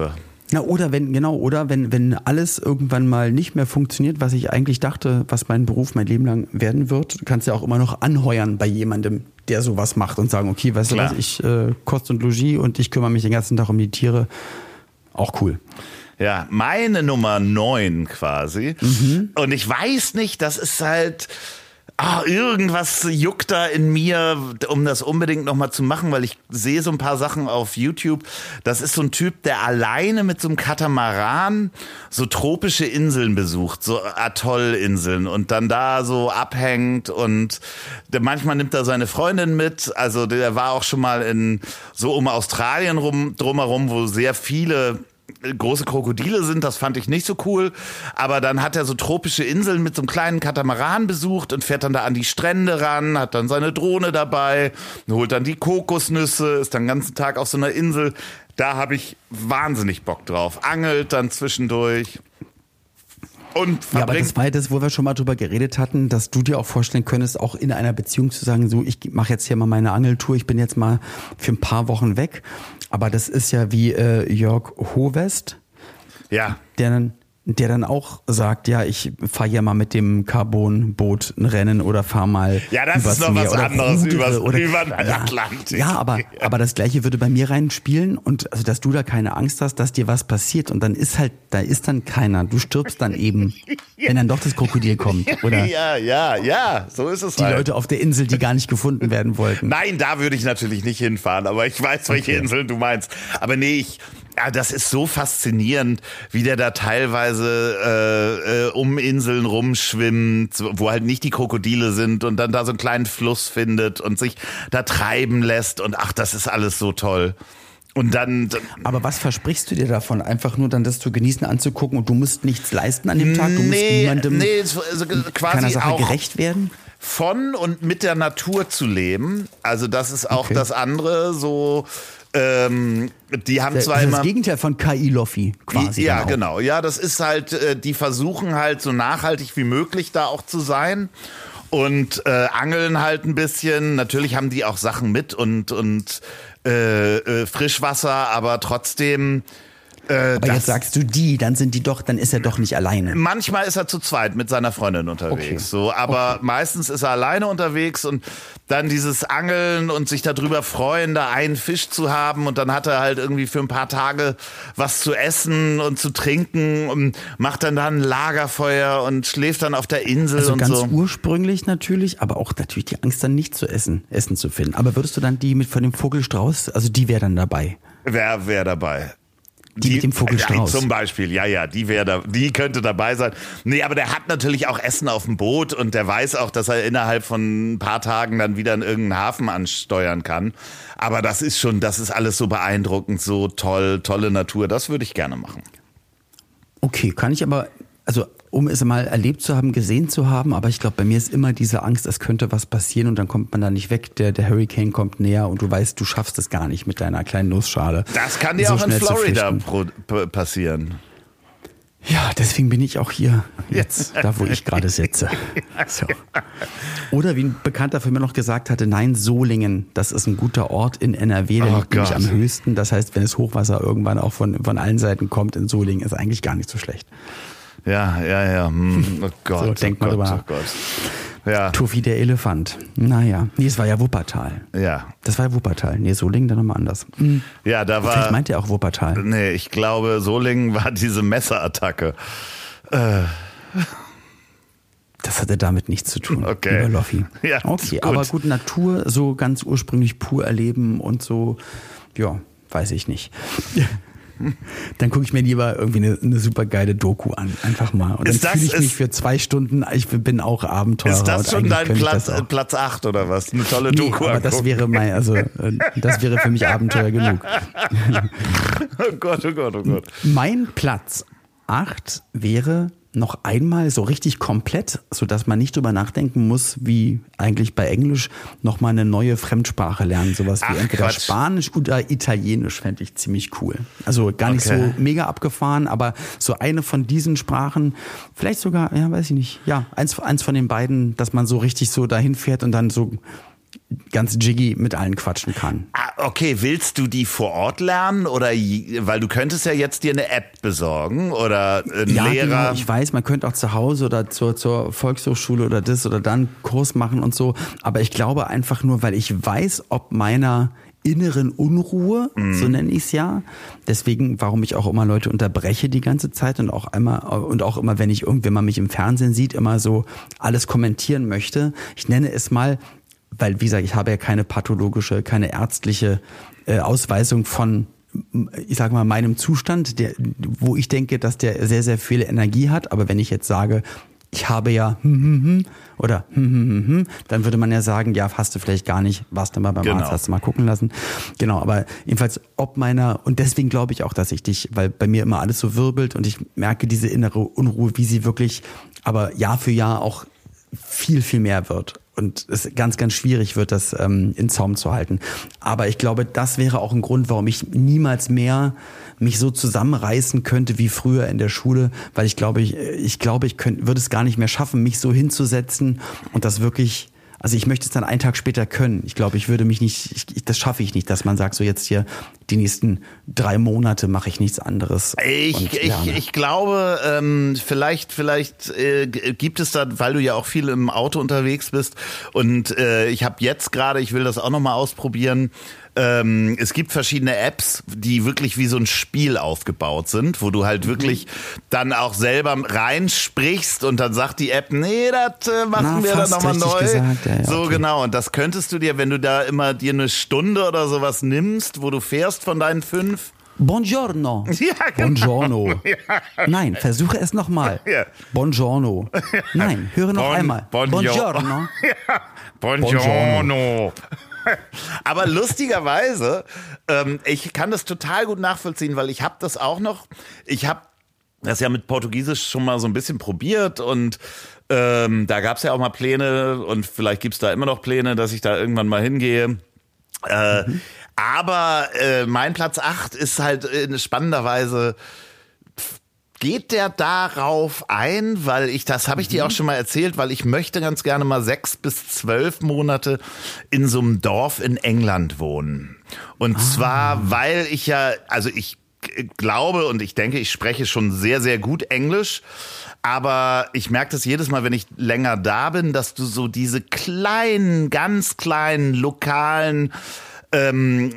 Na, oder wenn, genau, oder wenn, wenn alles irgendwann mal nicht mehr funktioniert, was ich eigentlich dachte, was mein Beruf mein Leben lang werden wird, du kannst ja auch immer noch anheuern bei jemandem, der sowas macht und sagen, okay, weißt Klar. du was, ich äh, Kost und Logis und ich kümmere mich den ganzen Tag um die Tiere. Auch cool. Ja, meine Nummer neun quasi. Mhm. Und ich weiß nicht, das ist halt... Ah, irgendwas juckt da in mir, um das unbedingt nochmal zu machen, weil ich sehe so ein paar Sachen auf YouTube. Das ist so ein Typ, der alleine mit so einem Katamaran so tropische Inseln besucht, so Atollinseln und dann da so abhängt und der, manchmal nimmt er seine Freundin mit. Also der war auch schon mal in so um Australien rum drumherum, wo sehr viele große Krokodile sind, das fand ich nicht so cool, aber dann hat er so tropische Inseln mit so einem kleinen Katamaran besucht und fährt dann da an die Strände ran, hat dann seine Drohne dabei, holt dann die Kokosnüsse, ist dann den ganzen Tag auf so einer Insel. Da habe ich wahnsinnig Bock drauf. Angelt dann zwischendurch. Und ja, aber das war das, wo wir schon mal drüber geredet hatten, dass du dir auch vorstellen könntest, auch in einer Beziehung zu sagen, so, ich mache jetzt hier mal meine Angeltour, ich bin jetzt mal für ein paar Wochen weg. Aber das ist ja wie äh, Jörg Hovest, ja. der dann der dann auch sagt, ja, ich fahre ja mal mit dem Carbon-Boot ein Rennen oder fahr mal ja, das übers ist noch Meer was oder anderes übers, oder, über den ja, Atlantik. Ja, aber, aber das Gleiche würde bei mir reinspielen und also, dass du da keine Angst hast, dass dir was passiert und dann ist halt, da ist dann keiner. Du stirbst dann eben, wenn dann doch das Krokodil kommt, oder? Ja, ja, ja, so ist es Die halt. Leute auf der Insel, die gar nicht gefunden werden wollten. Nein, da würde ich natürlich nicht hinfahren, aber ich weiß, welche Okay. Inseln du meinst. Aber nee, ich, ja, das ist so faszinierend, wie der da teilweise äh, äh, um Inseln rumschwimmt, wo halt nicht die Krokodile sind und dann da so einen kleinen Fluss findet und sich da treiben lässt und ach, das ist alles so toll. Und dann, dann Aber was versprichst du dir davon? Einfach nur dann das zu genießen, anzugucken und du musst nichts leisten an dem Tag? Du musst nee, niemandem nee, also keiner quasi Sache auch gerecht werden? von und mit der Natur zu leben. Also das ist auch Okay. das andere so. Ähm, die haben Das zwar ist immer das Gegenteil von K I-Loffi quasi. ja, dann auch. genau. Ja, das ist halt, äh, die versuchen halt so nachhaltig wie möglich da auch zu sein und äh, angeln halt ein bisschen. Natürlich haben die auch Sachen mit und, und äh, äh, Frischwasser, aber trotzdem. Äh, Aber das, jetzt sagst du die, dann sind die doch, dann ist er doch nicht alleine. manchmal ist er zu zweit mit seiner Freundin unterwegs, Okay. so, aber meistens ist er alleine unterwegs und dann dieses Angeln und sich darüber freuen, da einen Fisch zu haben und dann hat er halt irgendwie für ein paar Tage was zu essen und zu trinken und macht dann da ein Lagerfeuer und schläft dann auf der Insel Also und ganz so. ursprünglich natürlich, aber auch natürlich die Angst dann nicht zu essen, Essen zu finden. Aber würdest du dann die mit von dem Vogelstrauß, also die wäre dann dabei? Wer wäre dabei? Die mit dem Vogelstrauß. Ja, zum Beispiel, ja, ja, die wäre da, die könnte dabei sein. Nee, aber der hat natürlich auch Essen auf dem Boot und der weiß auch, dass er innerhalb von ein paar Tagen dann wieder in irgendeinen Hafen ansteuern kann. Aber das ist schon, das ist alles so beeindruckend, so toll, tolle Natur. Das würde ich gerne machen. Okay, kann ich aber, also um es mal erlebt zu haben, gesehen zu haben, aber ich glaube, bei mir ist immer diese Angst, es könnte was passieren und dann kommt man da nicht weg, der, der Hurricane kommt näher und du weißt, du schaffst es gar nicht mit deiner kleinen Nussschale. Das kann dir so auch in schnell zu Florida flüchten. pro, p- passieren. Ja, deswegen bin ich auch hier jetzt, da wo ich gerade sitze. So. Oder wie ein Bekannter von mir noch gesagt hatte, nein, Solingen, das ist ein guter Ort in N R W, der Oh liegt nämlich Gott. am höchsten. Das heißt, wenn das Hochwasser irgendwann auch von, von allen Seiten kommt in Solingen, ist eigentlich gar nicht so schlecht. Ja, ja, ja. Hm. Oh Gott, So, denk oh mal Gott, drüber oh Gott. Ja, Tuffy der Elefant. Naja, nee, es war ja Wuppertal. ja. Das war ja Wuppertal. Nee, Solingen dann nochmal anders. Hm. Ja, da Vielleicht war. meint er auch Wuppertal. Nee, ich glaube, Solingen war diese Messerattacke. Äh, Das hatte damit nichts zu tun. Okay. Lieber Loffi. Ja, okay, gut. aber gut, Natur so ganz ursprünglich pur erleben und so, ja, weiß ich nicht. Dann gucke ich mir lieber irgendwie eine, eine super geile Doku an, einfach mal. Und dann Ist das- fühle ich mich ist- für zwei Stunden, ich bin auch Abenteurer. ist das und schon eigentlich dein könnte ich Platz, das auch. Platz acht oder was? Eine tolle Nee, Doku aber das angucken. wäre mein, also äh, das wäre für mich Abenteuer genug. Oh Gott, oh Gott, oh Gott. Mein Platz acht wäre noch einmal so richtig komplett, sodass man nicht drüber nachdenken muss, wie eigentlich bei Englisch, nochmal eine neue Fremdsprache lernen. Sowas wie Ach, entweder Quatsch. Spanisch oder Italienisch fände ich ziemlich cool. Also gar nicht Okay. so mega abgefahren, aber so eine von diesen Sprachen, vielleicht sogar, ja, weiß ich nicht, ja, eins, eins von den beiden, dass man so richtig so dahin fährt und dann so ganz jiggy mit allen quatschen kann. Ah, okay, willst du die vor Ort lernen oder weil du könntest ja jetzt dir eine App besorgen oder einen ja, Lehrer? Genau, ich weiß, man könnte auch zu Hause oder zur, zur Volkshochschule oder das oder dann Kurs machen und so, aber ich glaube einfach nur, weil ich weiß, ob meiner inneren Unruhe, mhm. so nenne ich es ja. Deswegen, warum ich auch immer Leute unterbreche die ganze Zeit und auch immer und auch immer, wenn ich irgendwann mal mich im Fernsehen sieht, immer so alles kommentieren möchte. Ich nenne es mal, weil wie gesagt, ich habe ja keine pathologische, keine ärztliche äh, Ausweisung von, ich sage mal, meinem Zustand, der, wo ich denke, dass der sehr, sehr viel Energie hat. Aber wenn ich jetzt sage, ich habe ja hm, hm, hm, oder hm, hm, hm, hm, dann würde man ja sagen, ja, hast du vielleicht gar nicht, warst du mal beim genau. Arzt, hast du mal gucken lassen. Genau, aber jedenfalls ob meiner, und deswegen glaube ich auch, dass ich dich, weil bei mir immer alles so wirbelt und ich merke diese innere Unruhe, wie sie wirklich, aber Jahr für Jahr auch viel, viel mehr wird. Und es ganz, ganz schwierig wird, das ähm, in Zaum zu halten. Aber ich glaube, das wäre auch ein Grund, warum ich niemals mehr mich so zusammenreißen könnte wie früher in der Schule, weil ich glaube, ich, ich glaube, ich könnte, würde es gar nicht mehr schaffen, mich so hinzusetzen und das wirklich, also ich möchte es dann einen Tag später können. Ich glaube, ich würde mich nicht, ich, das schaffe ich nicht, dass man sagt, so jetzt hier die nächsten drei Monate mache ich nichts anderes. Ich, ich, ich glaube, ähm, vielleicht, vielleicht äh, gibt es da, weil du ja auch viel im Auto unterwegs bist und äh, ich habe jetzt gerade, ich will das auch nochmal ausprobieren, Ähm, es gibt verschiedene Apps, die wirklich wie so ein Spiel aufgebaut sind, wo du halt mhm. wirklich dann auch selber reinsprichst und dann sagt die App, nee, das äh, machen Na, wir dann nochmal neu. Gesagt, ja, ja, so okay. genau. Und das könntest du dir, wenn du da immer dir eine Stunde oder sowas nimmst, wo du fährst von deinen fünf. Buongiorno. Ja, genau. Buongiorno. Ja. Nein, versuche es nochmal. Ja. Buongiorno. Nein, höre noch bon, einmal. Buongiorno. Ja. Buongiorno. Buongiorno. Aber lustigerweise, ähm, ich kann das total gut nachvollziehen, weil ich habe das auch noch, ich habe das ja mit Portugiesisch schon mal so ein bisschen probiert und ähm, da gab es ja auch mal Pläne und vielleicht gibt es da immer noch Pläne, dass ich da irgendwann mal hingehe. Äh, mhm. Aber äh, mein Platz acht ist halt in spannender Weise, geht der darauf ein, weil ich, das habe ich dir auch schon mal erzählt, weil ich möchte ganz gerne mal sechs bis zwölf Monate in so einem Dorf in England wohnen. Und ah. zwar, weil ich ja, also ich glaube und ich denke, ich spreche schon sehr, sehr gut Englisch. Aber ich merke das jedes Mal, wenn ich länger da bin, dass du so diese kleinen, ganz kleinen, lokalen Ähm,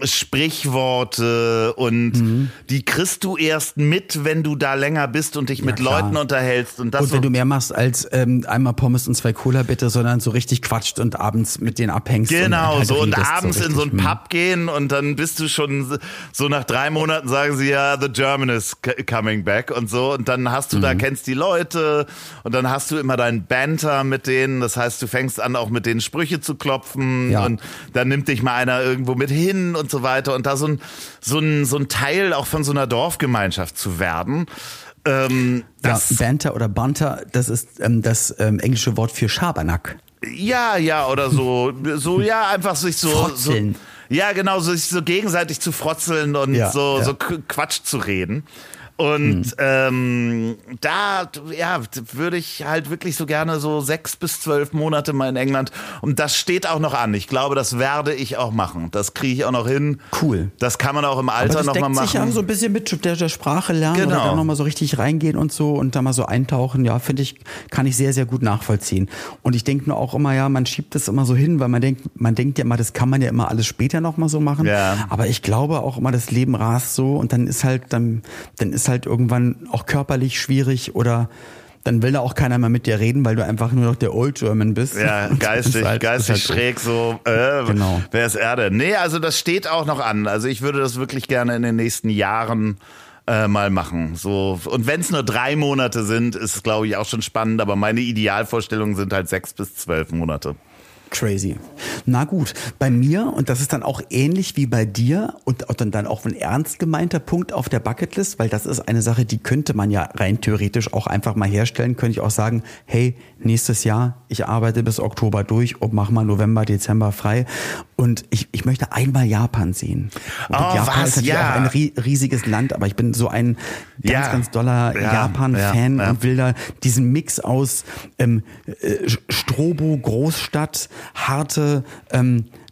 Sprichworte und mhm. die kriegst du erst mit, wenn du da länger bist und dich ja, mit klar. Leuten unterhältst. Und, das und wenn so du mehr machst als ähm, einmal Pommes und zwei Cola bitte, sondern so richtig quatscht und abends mit denen abhängst. Genau, und halt so und redest, abends so in so einen Pub gehen und dann bist du schon so nach drei Monaten sagen sie ja, the German is coming back und so und dann hast du mhm. da, kennst die Leute und dann hast du immer deinen Banter mit denen, das heißt, du fängst an auch mit denen Sprüche zu klopfen ja. und dann nimmt dich mal einer irgendwo mit hin und so weiter und da so ein, so ein, so ein Teil auch von so einer Dorfgemeinschaft zu werden. Ähm, das ja, Banter oder Banter, das ist ähm, das ähm, englische Wort für Schabernack. Ja, ja, oder so, so ja, einfach sich so, Frotzeln. so ja, genau, so, sich so gegenseitig zu frotzeln und ja, so, ja. so Quatsch zu reden. Und hm. ähm, da ja, würde ich halt wirklich so gerne so sechs bis zwölf Monate mal in England. Und das steht auch noch an. Ich glaube, das werde ich auch machen. Das kriege ich auch noch hin. Cool. Das kann man auch im Alter noch mal machen. Das deckt sich ja so ein bisschen mit der, der Sprache lernen genau. oder da noch mal so richtig reingehen und so und da mal so eintauchen. Ja, finde ich, kann ich sehr, sehr gut nachvollziehen. Und ich denke nur auch immer, ja, man schiebt das immer so hin, weil man denkt, man denkt ja immer, das kann man ja immer alles später noch mal so machen. Ja. Aber ich glaube auch immer, das Leben rast so und dann ist halt, dann, dann ist halt irgendwann auch körperlich schwierig oder dann will da auch keiner mehr mit dir reden, weil du einfach nur noch der Old German bist. Ja, geistig, halt, geistig halt schräg so, äh, genau. Wer ist er denn? Nee, also das steht auch noch an. Also ich würde das wirklich gerne in den nächsten Jahren äh, mal machen. So, und wenn es nur drei Monate sind, ist es, glaube ich, auch schon spannend, aber meine Idealvorstellungen sind halt sechs bis zwölf Monate. Crazy. Na gut, bei mir, und das ist dann auch ähnlich wie bei dir und dann, dann auch ein ernst gemeinter Punkt auf der Bucketlist, weil das ist eine Sache, die könnte man ja rein theoretisch auch einfach mal herstellen, könnte ich auch sagen, hey, nächstes Jahr, ich arbeite bis Oktober durch und mach mal November, Dezember frei und ich, ich möchte einmal Japan sehen. Und oh, Japan was? ist natürlich Ja. auch ein riesiges Land, aber ich bin so ein ganz, ja. ganz doller ja. Japan-Fan ja. ja. und will da diesen Mix aus ähm, äh, Strobo, Großstadt, harte ähm,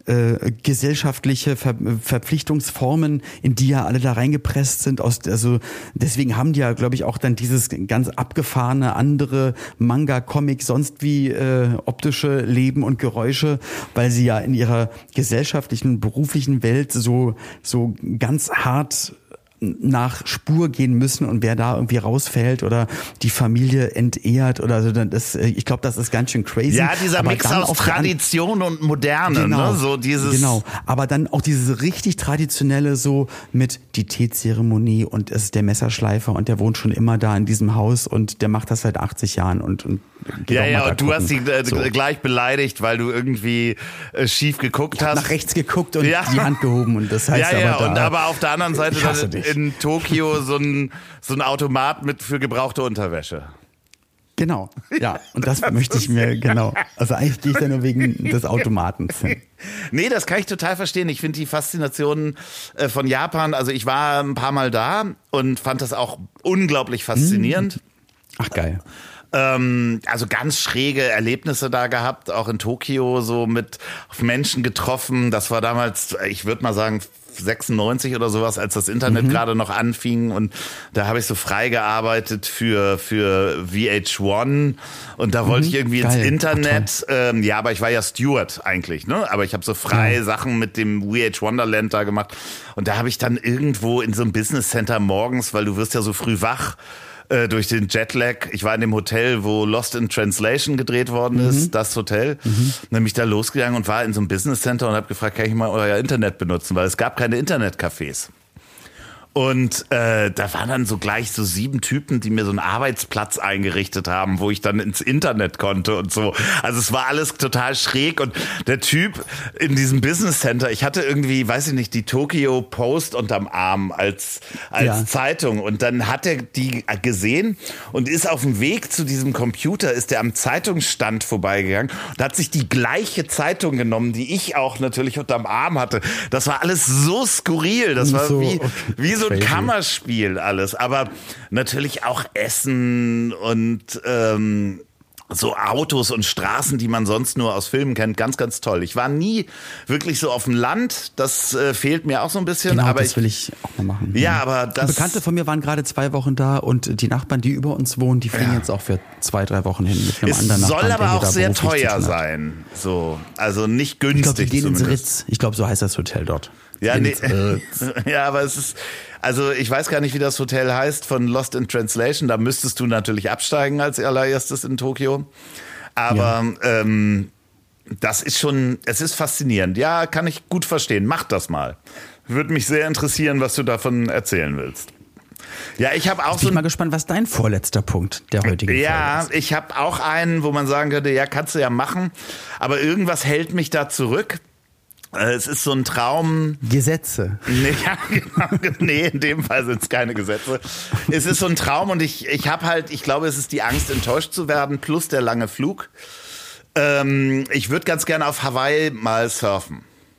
äh, gesellschaftliche Ver Verpflichtungsformen, in die ja alle da reingepresst sind. Aus, also deswegen haben die ja, glaube ich, auch dann dieses ganz abgefahrene andere Manga, Comic, sonst wie äh, optische Leben und Geräusche, weil sie ja in ihrer gesellschaftlichen, beruflichen Welt so so ganz hart nach Spur gehen müssen und wer da irgendwie rausfällt oder die Familie entehrt oder so, dann das, ich glaube, das ist ganz schön crazy. Ja, dieser aber Mix aus Tradition und Moderne, genau, ne? So dieses. Genau, aber dann auch dieses richtig traditionelle so mit die Teezeremonie und es ist der Messerschleifer und der wohnt schon immer da in diesem Haus und der macht das seit achtzig Jahren und, und ja, ja, und du gucken. hast sie äh, so. gleich beleidigt, weil du irgendwie äh, schief geguckt hast. Nach rechts geguckt und ja. die Hand gehoben und das heißt ja, ja, aber da, und aber auf der anderen Seite ich hasse dann dich. in Tokio so ein so ein Automat mit für gebrauchte Unterwäsche. Genau, ja, und das möchte ich mir, genau. Also eigentlich gehe ich da nur wegen des Automatens hin. Nee, das kann ich total verstehen. Ich finde die Faszination äh, von Japan, also ich war ein paar Mal da und fand das auch unglaublich faszinierend. Ach, geil. Ähm, also ganz schräge Erlebnisse da gehabt, auch in Tokio so mit auf Menschen getroffen. Das war damals, ich würde mal sagen, sechsundneunzig oder sowas, als das Internet mhm. gerade noch anfing und da habe ich so frei gearbeitet für für V H eins und da wollte mhm. ich irgendwie Geil. ins Internet, ähm, ja, aber ich war ja Steward eigentlich, ne? Aber ich habe so frei ja. Sachen mit dem V H Wonderland da gemacht und da habe ich dann irgendwo in so einem Business Center morgens, weil du wirst ja so früh wach, durch den Jetlag. Ich war in dem Hotel, wo Lost in Translation gedreht worden ist, mhm. das Hotel. Mhm. Dann bin ich da losgegangen und war in so einem Business Center und habe gefragt, kann ich mal euer Internet benutzen? Weil es gab keine Internetcafés. Und äh, da waren dann so gleich so sieben Typen, die mir so einen Arbeitsplatz eingerichtet haben, wo ich dann ins Internet konnte und so. Also es war alles total schräg. Und der Typ in diesem Business Center, ich hatte irgendwie, weiß ich nicht, die Tokyo Post unterm Arm als als ja. Zeitung. Und dann hat er die gesehen und ist auf dem Weg zu diesem Computer, ist er am Zeitungsstand vorbeigegangen und hat sich die gleiche Zeitung genommen, die ich auch natürlich unterm Arm hatte. Das war alles so skurril. Das war so, wie, okay. wie so so ein Kammerspiel alles, aber natürlich auch Essen und ähm, so Autos und Straßen, die man sonst nur aus Filmen kennt, ganz, ganz toll. Ich war nie wirklich so auf dem Land, das äh, fehlt mir auch so ein bisschen. Genau, aber das ich, will ich auch mal machen. Ja, aber das... Bekannte von mir waren gerade zwei Wochen da und die Nachbarn, die über uns wohnen, die fliegen ja. jetzt auch für zwei, drei Wochen hin mit einem es anderen Nachbarn. Es soll aber auch sehr teuer sein. sein, so, also nicht günstig. Ich glaube, die gehen zumindest. ins Ritz. Ich glaube, so heißt das Hotel dort. Ja, nee. ja, aber es ist, also ich weiß gar nicht, wie das Hotel heißt von Lost in Translation. Da müsstest du natürlich absteigen als allererstes in Tokio. Aber ja. ähm, das ist schon, es ist faszinierend. Ja, kann ich gut verstehen. Mach das mal. Würde mich sehr interessieren, was du davon erzählen willst. Ja, ich habe auch Jetzt so. Bin ich mal gespannt, was dein vorletzter Punkt der heutigen ja, Folge ist. Ich habe auch einen, wo man sagen könnte, ja, kannst du ja machen. Aber irgendwas hält mich da zurück. Es ist so ein Traum. Gesetze. Nee, ja, genau, nee, in dem Fall sind es keine Gesetze. Es ist so ein Traum und ich, ich habe halt, ich glaube, es ist die Angst, enttäuscht zu werden, plus der lange Flug. Ähm, ich würde ganz gerne auf Hawaii mal surfen.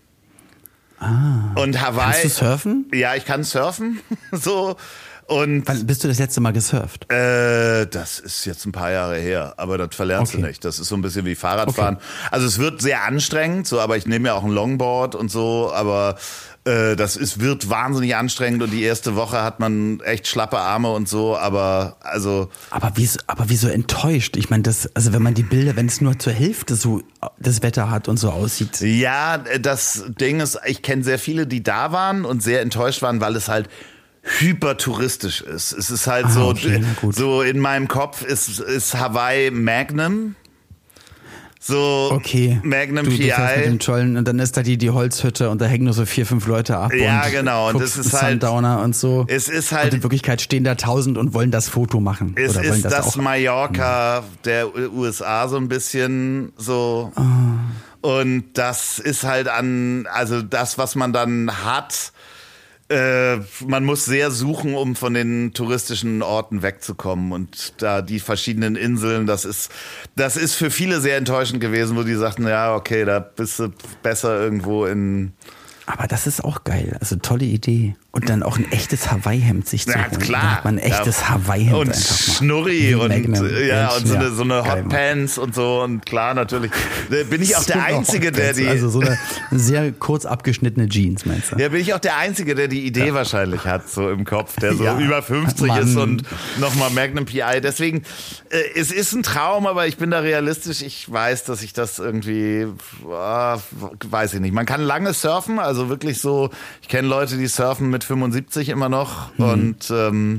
Ah. Und Hawaii. Kannst du surfen? Ja, ich kann surfen. So. Und wann bist du das letzte Mal gesurft? Äh, das ist jetzt ein paar Jahre her, aber das verlernst okay. du nicht. Das ist so ein bisschen wie Fahrradfahren. Okay. Also es wird sehr anstrengend, so, aber ich nehme ja auch ein Longboard und so, aber äh, das ist, wird wahnsinnig anstrengend und die erste Woche hat man echt schlappe Arme und so, aber also. Aber wieso, aber wieso enttäuscht? Ich meine, das, also wenn man die Bilder, wenn es nur zur Hälfte so das Wetter hat und so aussieht. Ja, das Ding ist, ich kenne sehr viele, die da waren und sehr enttäuscht waren, weil es halt hypertouristisch ist. Es ist halt ah, so, okay, so in meinem Kopf ist, ist Hawaii Magnum. So okay. Magnum du, P I. Du fährst mit dem Tollen und dann ist da die, die Holzhütte und da hängen nur so vier, fünf Leute ab. Ja, und genau. Und es ist halt Sundowner und so. Es ist halt. Und in Wirklichkeit stehen da tausend und wollen das Foto machen. Es oder ist wollen das, das auch, Mallorca der U S A so ein bisschen so. Oh. Und das ist halt an, also das, was man dann hat. Äh, man muss sehr suchen, um von den touristischen Orten wegzukommen und da die verschiedenen Inseln, das ist, das ist für viele sehr enttäuschend gewesen, wo die sagten, ja, okay, da bist du besser irgendwo in, Aber das ist auch geil. Also tolle Idee. Und dann auch ein echtes Hawaii-Hemd sich zu Ja, holen. klar. Dann hat man ein echtes Ja. Hawaii-Hemd Und einfach mal. Schnurri und, Magnum. ja, und so Ja, eine, so eine geil, Mann. Hotpants und so. Und klar, natürlich. Bin ich auch der So eine Einzige, der Hotpants, die... Also so eine sehr kurz abgeschnittene Jeans, meinst du? Ja, bin ich auch der Einzige, der die Idee ja. wahrscheinlich hat, so im Kopf, der so Ja. über fünfzig Mann. ist und nochmal Magnum P I. Deswegen, äh, es ist ein Traum, aber ich bin da realistisch. Ich weiß, dass ich das irgendwie, äh, weiß ich nicht. Man kann lange surfen, also wirklich so, ich kenne Leute, die surfen mit fünfundsiebzig immer noch hm. und ähm,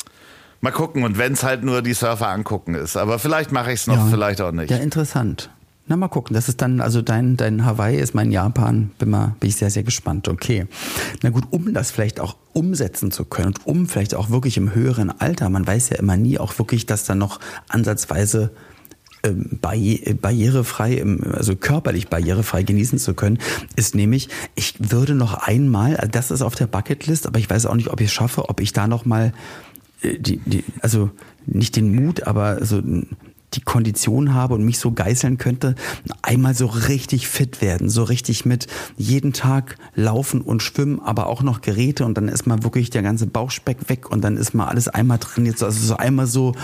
mal gucken. Und wenn es halt nur die Surfer angucken ist. Aber vielleicht mache ich es noch, Ja. vielleicht auch nicht. Ja, interessant. Na, mal gucken. Das ist dann, also dein, dein Hawaii ist mein Japan. Bin mal, bin ich sehr, sehr gespannt. Okay. Na gut, um das vielleicht auch umsetzen zu können und um vielleicht auch wirklich im höheren Alter, man weiß ja immer nie auch wirklich, dass da noch ansatzweise ähm, barri- barrierefrei, ähm, also körperlich barrierefrei genießen zu können, ist nämlich, ich würde noch einmal, also das ist auf der Bucketlist, aber ich weiß auch nicht, ob ich es schaffe, ob ich da noch mal äh, die, die, also nicht den Mut, aber so die Kondition habe und mich so geißeln könnte, einmal so richtig fit werden, so richtig mit jeden Tag laufen und schwimmen, aber auch noch Geräte und dann ist mal wirklich der ganze Bauchspeck weg und dann ist mal alles einmal trainiert, also so einmal so,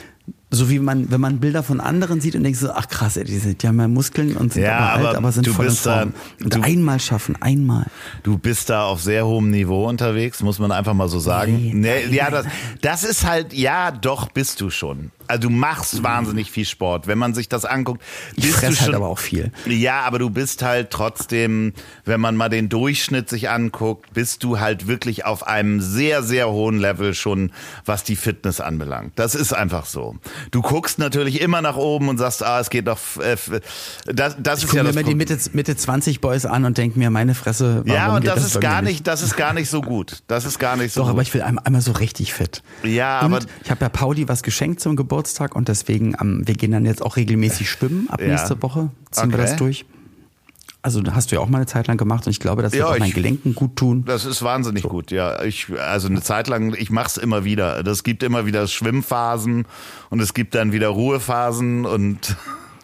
so wie man, wenn man Bilder von anderen sieht und denkt so, ach krass, ey, die, sind, die haben ja Muskeln und sind Ja, aber alt, aber aber sind du voll in bist da- Form. Und du- einmal schaffen, einmal. Du bist da auf sehr hohem Niveau unterwegs, muss man einfach mal so sagen. Nee, Nee, ja, das, das ist halt, ja, doch, bist du schon. Also du machst wahnsinnig viel Sport. Wenn man sich das anguckt, Ich bist du fress schon. halt aber auch viel. Ja, aber du bist halt trotzdem, wenn man mal den Durchschnitt sich anguckt, bist du halt wirklich auf einem sehr, sehr hohen Level schon, was die Fitness anbelangt. Das ist einfach so. Du guckst natürlich immer nach oben und sagst, ah, es geht noch. Äh, das das Ich ist gucke ja mir das immer die Pro- Mitte, Mitte zwanzig Boys an und denke mir, meine Fresse, warum Ja, und geht das, das ist bei gar mir nicht, das ist gar nicht so gut. Das ist gar nicht so Doch, gut. aber ich will einmal, einmal so richtig fit. Ja, und aber ich habe ja Pauli was geschenkt zum Geburtstag und deswegen, ähm, wir gehen dann jetzt auch regelmäßig schwimmen ab Ja. nächste Woche. Ziehen wir Okay. das durch. Also hast du ja auch mal eine Zeit lang gemacht und ich glaube, das wird Ja, auch meinen ich- Gelenken gut tun. Das ist wahnsinnig gut, ja. Ich, also eine Zeit lang, ich mach's immer wieder. Es gibt immer wieder Schwimmphasen und es gibt dann wieder Ruhephasen und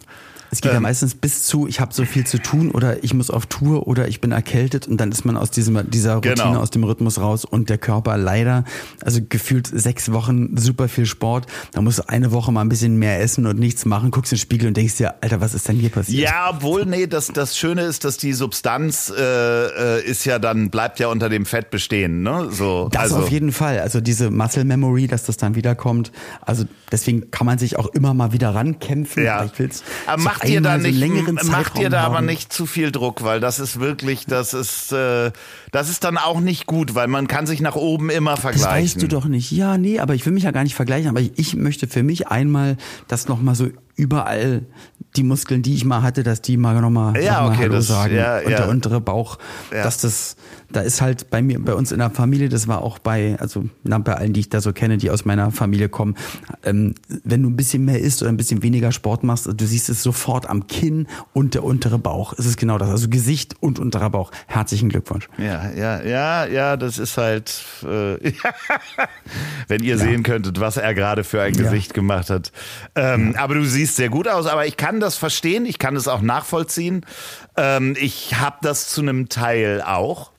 Es geht ja Ähm. meistens bis zu, ich habe so viel zu tun oder ich muss auf Tour oder ich bin erkältet und dann ist man aus diesem, dieser Routine, Genau. aus dem Rhythmus raus und der Körper leider, also gefühlt sechs Wochen super viel Sport, da musst du eine Woche mal ein bisschen mehr essen und nichts machen, guckst in den Spiegel und denkst dir, Alter, was ist denn hier passiert? ja, obwohl, nee, das, das Schöne ist, dass die Substanz äh, äh, ist ja dann, bleibt ja unter dem Fett bestehen, ne? So, Das also, auf jeden Fall. Also diese Muscle Memory, dass das dann wiederkommt. Also deswegen kann man sich auch immer mal wieder rankämpfen. Ja. Aber ich will's Aber so macht ihr da einmal so einen nicht, längeren macht ihr Zeitraum da aber haben. nicht zu viel Druck, weil das ist wirklich, das ist, äh, das ist dann auch nicht gut, weil man kann sich nach oben immer Das vergleichen. weißt du doch nicht. Ja, nee, aber ich will mich ja gar nicht vergleichen. Aber ich, ich möchte für mich einmal das nochmal so überall die Muskeln, die ich mal hatte, dass die mal nochmal Ja, noch mal okay, Hallo das- sagen. ja, und ja. der untere Bauch, Ja. dass das, da ist halt bei mir, bei uns in der Familie, das war auch bei, also na, bei allen, die ich da so kenne, die aus meiner Familie kommen, ähm, wenn du ein bisschen mehr isst oder ein bisschen weniger Sport machst, du siehst es sofort am Kinn und der untere Bauch. Es ist genau das, also Gesicht und unterer Bauch. Herzlichen Glückwunsch. Ja, ja, ja, ja, das ist halt, äh, wenn ihr sehen könntet, was er gerade für ein Ja. Gesicht gemacht hat. Ähm, aber du siehst sehr gut aus, aber ich kann das verstehen, ich kann das auch nachvollziehen. Ähm, ich habe das zu einem Teil auch.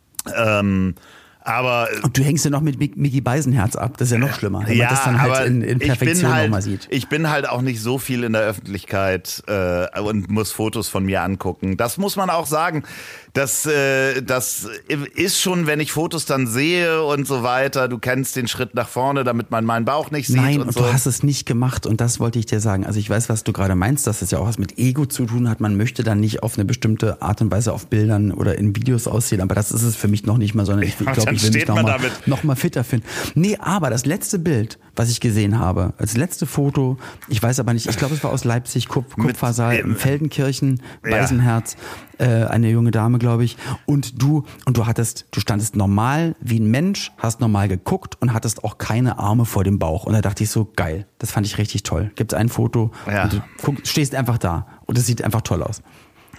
Ähm, aber Und du hängst ja noch mit Mick- Micky Beisenherz ab, das ist ja noch schlimmer, wenn ja, man das dann halt aber in, in ich Perfektion bin halt, nochmal sieht. Ich bin halt auch nicht so viel in der Öffentlichkeit äh, und muss Fotos von mir angucken. Das muss man auch sagen. Das, äh, das ist schon, wenn ich Fotos dann sehe und so weiter, du kennst den Schritt nach vorne, damit man meinen Bauch nicht sieht. Nein, und, und so. du hast es nicht gemacht und das wollte ich dir sagen. Also ich weiß, was du gerade meinst, dass es ja auch was mit Ego zu tun hat. Man möchte dann nicht auf eine bestimmte Art und Weise auf Bildern oder in Videos aussehen, aber das ist es für mich noch nicht mal, sondern ich Ja, glaube, dann ich will mich steht noch man mal, damit. noch mal fitter finden. Nee, aber das letzte Bild, was ich gesehen habe, als letzte Foto, ich weiß aber nicht, ich glaube, es war aus Leipzig, Kupf, Kupfersaal, ähm, im Feldenkirchen, ja. Beisenherz, äh, eine junge Dame, glaube ich, und du, und du hattest, du standest normal wie ein Mensch, hast normal geguckt und hattest auch keine Arme vor dem Bauch. Und da dachte ich so, geil, das fand ich richtig toll. Gibt's ein Foto Ja. und du guck, stehst einfach da und es sieht einfach toll aus.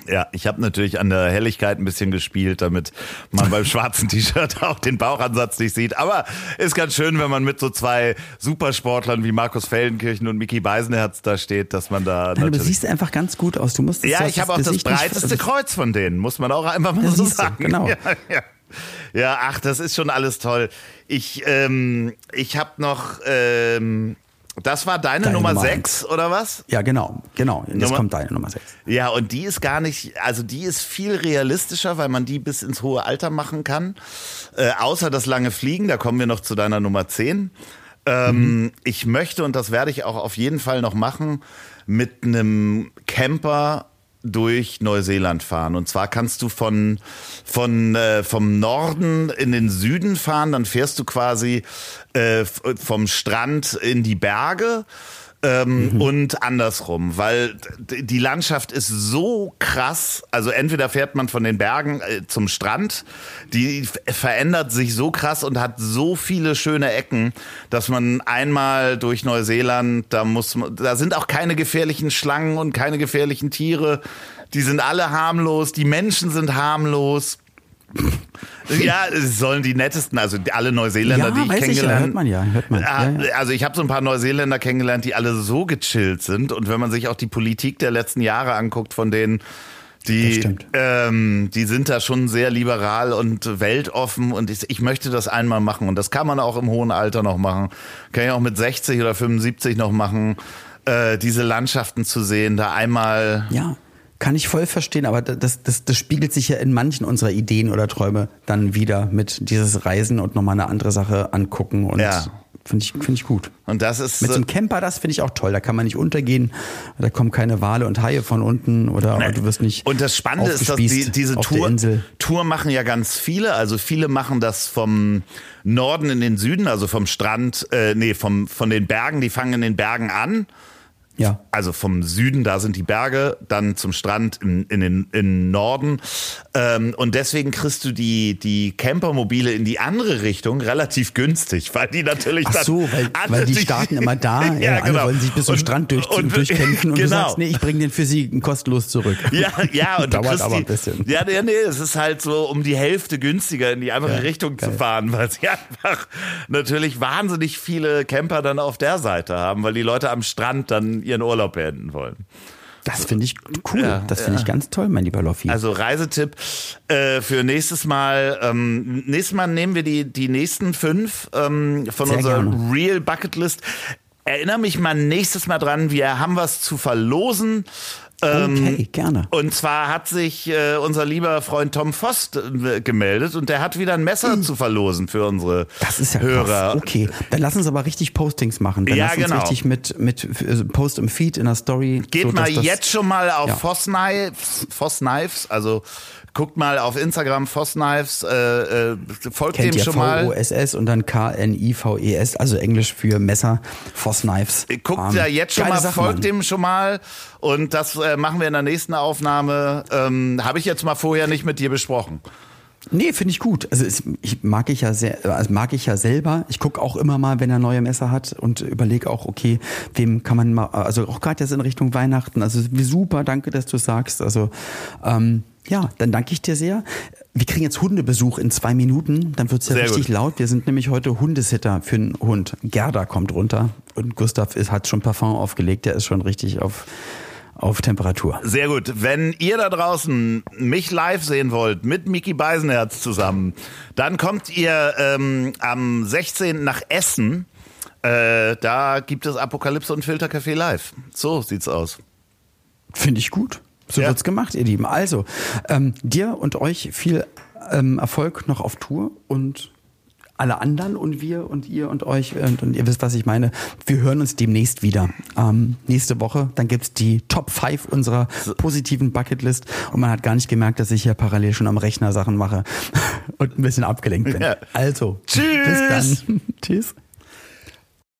Ja, ich habe natürlich an der Helligkeit ein bisschen gespielt, damit man beim schwarzen T-Shirt auch den Bauchansatz nicht sieht. Aber ist ganz schön, wenn man mit so zwei Supersportlern wie Markus Feldenkirchen und Micky Beisenherz da steht, dass man da Nein, natürlich... du siehst einfach ganz gut aus. Du musst das, ja, ich habe auch das breiteste nicht... Kreuz von denen, muss man auch einfach mal ja, so sagen. Genau. Ja, ja. ja, ach, das ist schon alles toll. Ich, ähm, ich habe noch... Ähm, Das war deine, deine Nummer sechs, oder was? Ja, genau, genau. Jetzt Nummer, kommt deine Nummer sechs. Ja, und die ist gar nicht, also die ist viel realistischer, weil man die bis ins hohe Alter machen kann. Äh, außer das lange Fliegen, da kommen wir noch zu deiner Nummer zehn. Ähm, mhm. Ich möchte, und das werde ich auch auf jeden Fall noch machen, mit einem Camper durch Neuseeland fahren. Und zwar kannst du von, von äh, vom Norden in den Süden fahren, dann fährst du quasi äh, vom Strand in die Berge ähm, mhm. und andersrum, weil die Landschaft ist so krass, also entweder fährt man von den Bergen äh, zum Strand, die verändert sich so krass und hat so viele schöne Ecken, dass man einmal durch Neuseeland, da muss man, da sind auch keine gefährlichen Schlangen und keine gefährlichen Tiere, die sind alle harmlos, die Menschen sind harmlos. Ja, es sollen die nettesten, also alle Neuseeländer, ja, die ich weiß kennengelernt habe. Ja, hört man ja, hört man. Ja, ja. Also ich habe so ein paar Neuseeländer kennengelernt, die alle so gechillt sind. Und wenn man sich auch die Politik der letzten Jahre anguckt von denen, die, ähm, die sind da schon sehr liberal und weltoffen. Und ich, ich möchte das einmal machen. Und das kann man auch im hohen Alter noch machen. Kann ich auch mit sechzig oder fünfundsiebzig noch machen, äh, diese Landschaften zu sehen, da einmal... Ja. Kann ich voll verstehen, aber das, das, das spiegelt sich ja in manchen unserer Ideen oder Träume dann wieder mit dieses Reisen und nochmal eine andere Sache angucken und ja. finde ich, finde ich gut. Und das ist mit so einem Camper, das finde ich auch toll. Da kann man nicht untergehen, da kommen keine Wale und Haie von unten oder Nein. du wirst nicht. Und das Spannende ist, dass die, diese Tour, Tour machen ja ganz viele. Also viele machen das vom Norden in den Süden, also vom Strand, äh, nee, vom von den Bergen. Die fangen in den Bergen an. Ja. Also vom Süden, da sind die Berge, dann zum Strand in, in den in Norden. Ähm, und deswegen kriegst du die, die Campermobile in die andere Richtung relativ günstig, weil die natürlich Ach dann... so, weil, weil die starten immer da, ja, ja, alle genau. wollen sich bis zum und, Strand durch, und, durchkämpfen und genau. du sagst, nee, ich bringe den für sie kostenlos zurück. Ja, ja. Und dauert du aber die, ein bisschen. Ja, nee, nee, es ist halt so um die Hälfte günstiger in die andere ja, Richtung geil. zu fahren, weil sie einfach natürlich wahnsinnig viele Camper dann auf der Seite haben, weil die Leute am Strand dann ihren Urlaub beenden wollen. Das finde ich cool. Ja, das finde ja. ich ganz toll, mein lieber Loffi. Also Reisetipp äh, für nächstes Mal. Ähm, nächstes Mal nehmen wir die, die nächsten fünf ähm, von Sehr unserer gerne. Real Bucket List. Erinnere mich mal nächstes Mal dran, wir haben was zu verlosen. Okay, gerne. Und zwar hat sich äh, unser lieber Freund Tom Voss äh, gemeldet und der hat wieder ein Messer mhm. zu verlosen für unsere das ist ja Hörer. Krass. Okay, dann lass uns aber richtig Postings machen. Dann ja, lass genau. uns richtig mit, mit Post im Feed, in der Story. Geht so, mal das, jetzt schon mal auf ja. Voss Knives, Voss Knives, also guckt mal auf Instagram Voss Knives, äh, äh, folgt Kennt dem ihr schon V mal. O S S und dann K N I V E S, also Englisch für Messer, Voss Knives. Guckt um, ja jetzt schon mal, Sache, folgt Mann. dem schon mal und das äh, machen wir in der nächsten Aufnahme. Ähm, habe ich jetzt mal vorher nicht mit dir besprochen. Nee, finde ich gut. Also es, ich mag ich ja sehr, also mag ich ja selber. Ich gucke auch immer mal, wenn er neue Messer hat und überlege auch, okay, wem kann man mal, also auch gerade jetzt in Richtung Weihnachten. Also super, danke, dass du sagst. Also ähm, ja, dann danke ich dir sehr. Wir kriegen jetzt Hundebesuch in zwei Minuten, dann wird's ja Sehr richtig gut. laut. Wir sind nämlich heute Hundesitter für einen Hund. Gerda kommt runter und Gustav ist, hat schon Parfum aufgelegt, der ist schon richtig auf auf Temperatur. Sehr gut. Wenn ihr da draußen mich live sehen wollt, mit Micky Beisenherz zusammen, dann kommt ihr ähm, am sechzehnten nach Essen. Äh, da gibt es Apokalypse und Filtercafé live. So sieht's aus. Finde ich gut. So ja. wird's gemacht, ihr Lieben. Also, ähm, dir und euch viel ähm, Erfolg noch auf Tour und alle anderen und wir und ihr und euch und, und ihr wisst, was ich meine. Wir hören uns demnächst wieder. Ähm, nächste Woche, dann gibt's die Top fünf unserer positiven Bucketlist und man hat gar nicht gemerkt, dass ich hier parallel schon am Rechner Sachen mache und ein bisschen abgelenkt bin. Ja. Also, tschüss. Bis dann. Tschüss.